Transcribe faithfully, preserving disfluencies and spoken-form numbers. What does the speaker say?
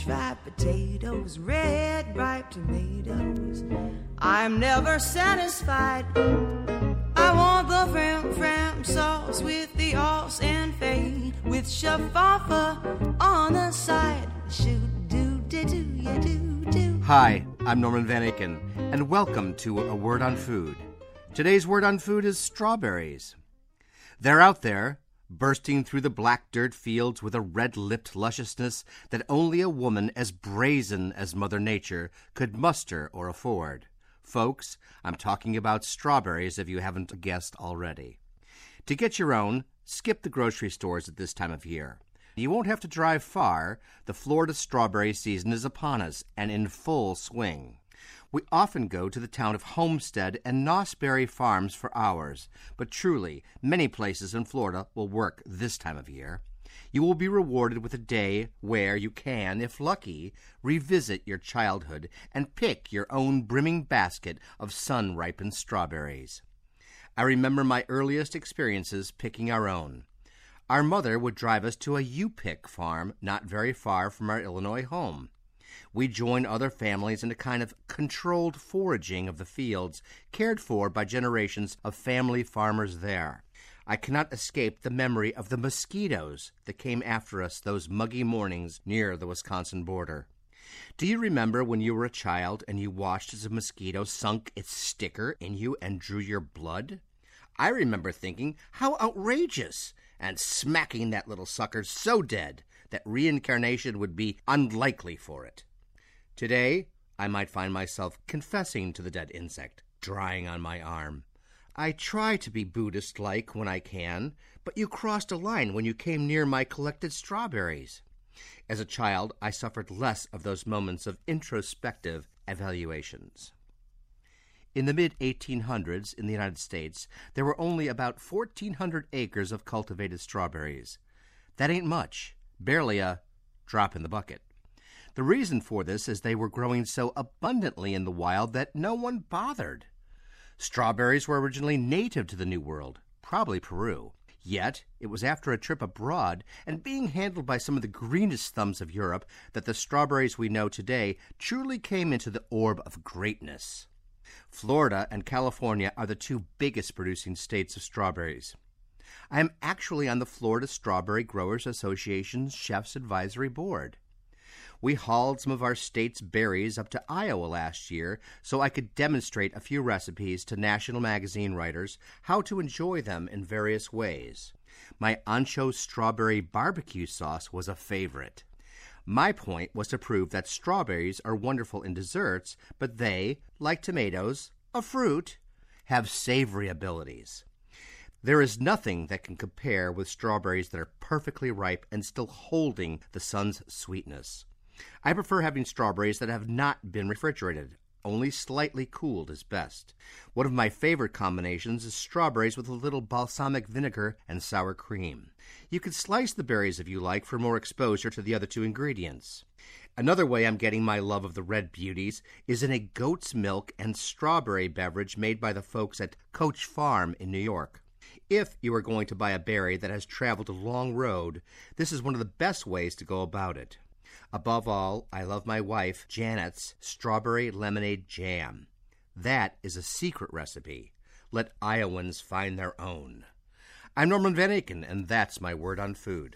French fried potatoes, red ripe tomatoes. I'm never satisfied. I want the fram fram sauce with the os and fade, with shaffa on the side. Shoot do do do ya do do. Hi, I'm Norman Van Aken, and welcome to A Word on Food. Today's word on food is strawberries. They're out there, bursting through the black dirt fields with a red-lipped lusciousness that only a woman as brazen as Mother Nature could muster or afford. Folks, I'm talking about strawberries if you haven't guessed already. To get your own, skip the grocery stores at this time of year. You won't have to drive far. The Florida strawberry season is upon us and in full swing. We often go to the town of Homestead and Nosberry Farms for hours, but truly, many places in Florida will work this time of year. You will be rewarded with a day where you can, if lucky, revisit your childhood and pick your own brimming basket of sun-ripened strawberries. I remember my earliest experiences picking our own. Our mother would drive us to a U-Pick farm not very far from our Illinois home. We joined other families in a kind of controlled foraging of the fields cared for by generations of family farmers there. I cannot escape the memory of the mosquitoes that came after us those muggy mornings near the Wisconsin border. Do you remember when you were a child and you watched as a mosquito sunk its sticker in you and drew your blood? I remember thinking, how outrageous, and smacking that little sucker so dead that reincarnation would be unlikely for it. Today, I might find myself confessing to the dead insect, drying on my arm. I try to be Buddhist-like when I can, but you crossed a line when you came near my collected strawberries. As a child, I suffered less of those moments of introspective evaluations. In the mid eighteen hundreds in the United States, there were only about fourteen hundred acres of cultivated strawberries. That ain't much, barely a drop in the bucket. The reason for this is they were growing so abundantly in the wild that no one bothered. Strawberries were originally native to the New World, probably Peru. Yet, it was after a trip abroad and being handled by some of the greenest thumbs of Europe that the strawberries we know today truly came into the orb of greatness. Florida and California are the two biggest producing states of strawberries. I am actually on the Florida Strawberry Growers Association's Chef's Advisory Board. We hauled some of our state's berries up to Iowa last year so I could demonstrate a few recipes to national magazine writers how to enjoy them in various ways. My Ancho strawberry barbecue sauce was a favorite. My point was to prove that strawberries are wonderful in desserts, but they, like tomatoes, a fruit, have savory abilities. There is nothing that can compare with strawberries that are perfectly ripe and still holding the sun's sweetness. I prefer having strawberries that have not been refrigerated. Only slightly cooled is best. One of my favorite combinations is strawberries with a little balsamic vinegar and sour cream. You can slice the berries if you like for more exposure to the other two ingredients. Another way I'm getting my love of the red beauties is in a goat's milk and strawberry beverage made by the folks at Coach Farm in New York. If you are going to buy a berry that has traveled a long road, this is one of the best ways to go about it. Above all, I love my wife, Janet's strawberry lemonade jam. That is a secret recipe. Let Iowans find their own. I'm Norman Van Aken, and that's my word on food.